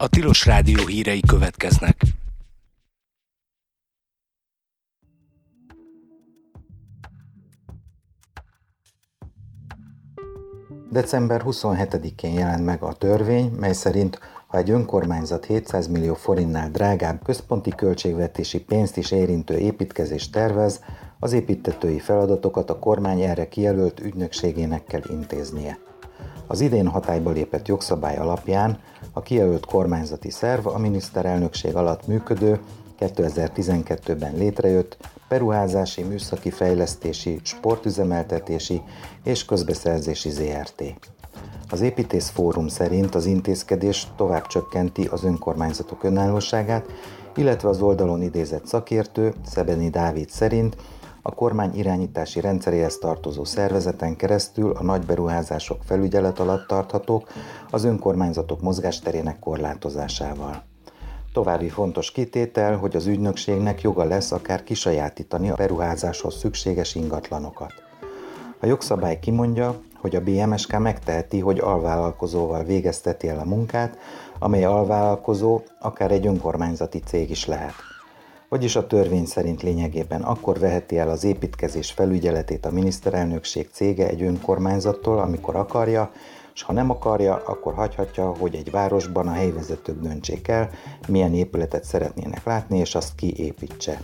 A Tilos Rádió hírei következnek. December 27-én jelent meg a törvény, mely szerint, ha egy önkormányzat 700 millió forintnál drágább központi költségvetési pénzt is érintő építkezést tervez, az építtetői feladatokat a kormány erre kijelölt ügynökségének kell intéznie. Az idén hatályba lépett jogszabály alapján a kijelölt kormányzati szerv a miniszterelnökség alatt működő, 2012-ben létrejött Beruházási, Műszaki Fejlesztési, Sportüzemeltetési és Közbeszerzési ZRT. Az Építész Fórum szerint az intézkedés tovább csökkenti az önkormányzatok önállóságát, illetve az oldalon idézett szakértő, Szebeni Dávid szerint a kormány irányítási rendszeréhez tartozó szervezeten keresztül a nagy beruházások felügyelet alatt tarthatók az önkormányzatok mozgásterének korlátozásával. További fontos kitétel, hogy az ügynökségnek joga lesz akár kisajátítani a beruházáshoz szükséges ingatlanokat. A jogszabály kimondja, hogy a BMSK megteheti, hogy alvállalkozóval végezteti el a munkát, amely alvállalkozó akár egy önkormányzati cég is lehet. Vagyis a törvény szerint lényegében akkor veheti el az építkezés felügyeletét a miniszterelnökség cége egy önkormányzattól, amikor akarja, és ha nem akarja, akkor hagyhatja, hogy egy városban a helyi vezetők döntsék el, milyen épületet szeretnének látni, és azt kiépítse.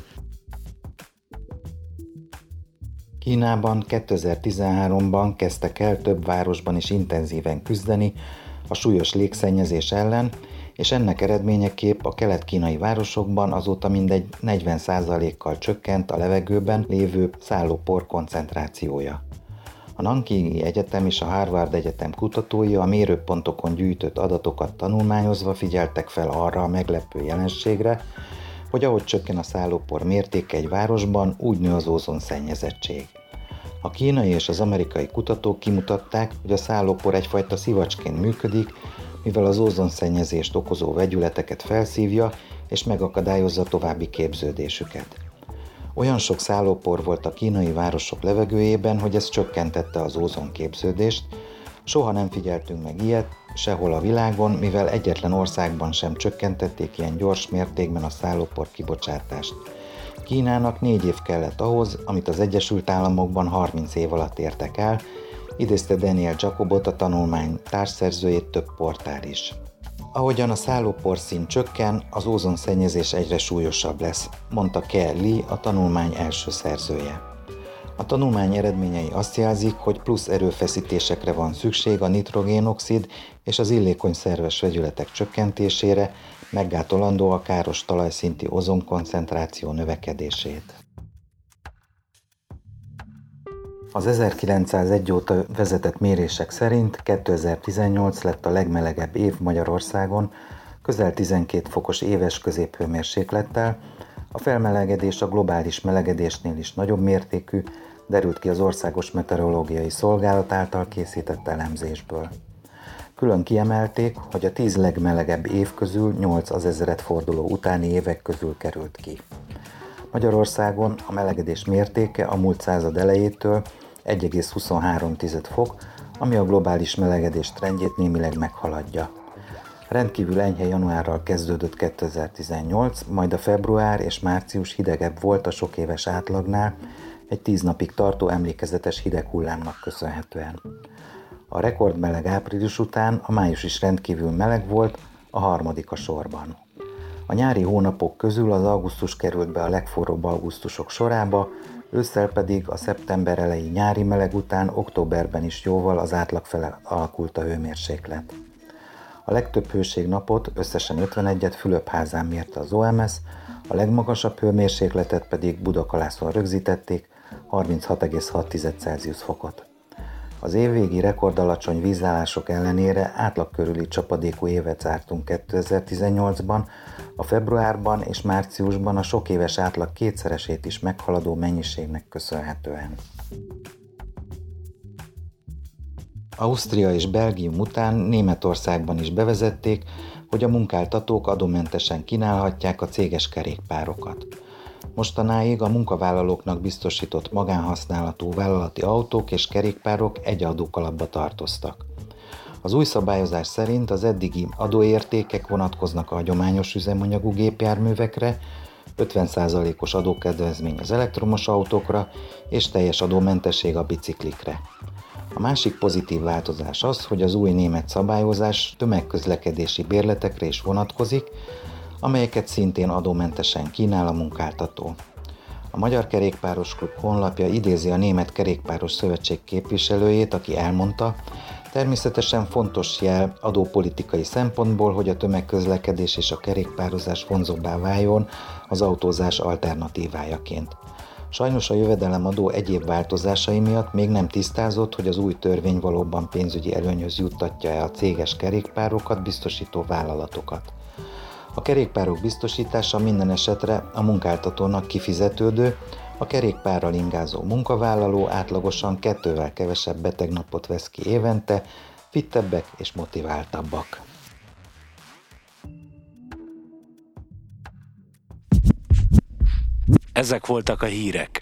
Kínában 2013-ban kezdtek el több városban is intenzíven küzdeni a súlyos légszennyezés ellen, és ennek eredményeképp a kelet-kínai városokban azóta mindegy 40%-kal csökkent a levegőben lévő szállópor koncentrációja. A Nankingi Egyetem és a Harvard Egyetem kutatói a mérőpontokon gyűjtött adatokat tanulmányozva figyeltek fel arra a meglepő jelenségre, hogy ahogy csökken a szállópor mértéke egy városban, úgy nő az ózonszennyezettség. A kínai és az amerikai kutatók kimutatták, hogy a szállópor egyfajta szivacsként működik, mivel az ózonszennyezést okozó vegyületeket felszívja és megakadályozza további képződésüket. Olyan sok szállópor volt a kínai városok levegőjében, hogy ez csökkentette az ózonképződést. Soha nem figyeltünk meg ilyet sehol a világon, mivel egyetlen országban sem csökkentették ilyen gyors mértékben a szállópor kibocsátást. Kínának 4 év kellett ahhoz, amit az Egyesült Államokban 30 év alatt értek el, idézte Daniel Jacobot, a tanulmány társszerzőjét több portál is. Ahogyan a szállópor szint csökken, az ózonszennyezés egyre súlyosabb lesz, mondta Ke Li, a tanulmány első szerzője. A tanulmány eredményei azt jelzik, hogy plusz erőfeszítésekre van szükség a nitrogénoxid és az illékony szerves vegyületek csökkentésére, meggátolandó a káros talajszinti ozonkoncentráció növekedését. Az 1901 óta vezetett mérések szerint 2018 lett a legmelegebb év Magyarországon, közel 12 fokos éves középhőmérséklettel. A felmelegedés a globális melegedésnél is nagyobb mértékű, derült ki az Országos Meteorológiai Szolgálat által készített elemzésből. Külön kiemelték, hogy a 10 legmelegebb év közül 8 az ezeret forduló utáni évek közül került ki. Magyarországon a melegedés mértéke a múlt század elejétől 1,23 fok, ami a globális melegedés trendjét némileg meghaladja. Rendkívül enyhe januárral kezdődött 2018, majd a február és március hidegebb volt a sok éves átlagnál, egy 10 napig tartó emlékezetes hideg hullámnak köszönhetően. A rekordmeleg április után a május is rendkívül meleg volt, a harmadik a sorban. A nyári hónapok közül az augusztus került be a legforróbb augusztusok sorába, ősszel pedig a szeptember elejé nyári meleg után októberben is jóval az átlag fele alakult a hőmérséklet. A legtöbb hőségnapot, összesen 51-et Fülöpházán mérte az OMS, a legmagasabb hőmérsékletet pedig Budakalászon rögzítették, 36,6 Celsius fokot. Az évvégi rekordalacsony vízállások ellenére átlag körüli csapadékú évet zártunk 2018-ban, a februárban és márciusban a sok éves átlag kétszeresét is meghaladó mennyiségnek köszönhetően. Ausztria és Belgium után Németországban is bevezették, hogy a munkáltatók adómentesen kínálhatják a céges kerékpárokat. Mostanáig a munkavállalóknak biztosított magánhasználatú vállalati autók és kerékpárok egy adókalapba tartoztak. Az új szabályozás szerint az eddigi adóértékek vonatkoznak a hagyományos üzemanyagú gépjárművekre, 50%-os adókedvezmény az elektromos autókra és teljes adómentesség a biciklikre. A másik pozitív változás az, hogy az új német szabályozás tömegközlekedési bérletekre is vonatkozik, amelyeket szintén adómentesen kínál a munkáltató. A Magyar Kerékpáros Klub honlapja idézi a Német Kerékpáros Szövetség képviselőjét, aki elmondta, természetesen fontos jel adópolitikai szempontból, hogy a tömegközlekedés és a kerékpározás vonzóbbá váljon az autózás alternatívájaként. Sajnos a jövedelemadó egyéb változásai miatt még nem tisztázott, hogy az új törvény valóban pénzügyi előnyhöz juttatja-e a céges kerékpárokat biztosító vállalatokat. A kerékpárok biztosítása minden esetre a munkáltatónak kifizetődő, a kerékpárral ingázó munkavállaló átlagosan 2-vel kevesebb betegnapot vesz ki évente, fittebbek és motiváltabbak. Ezek voltak a hírek.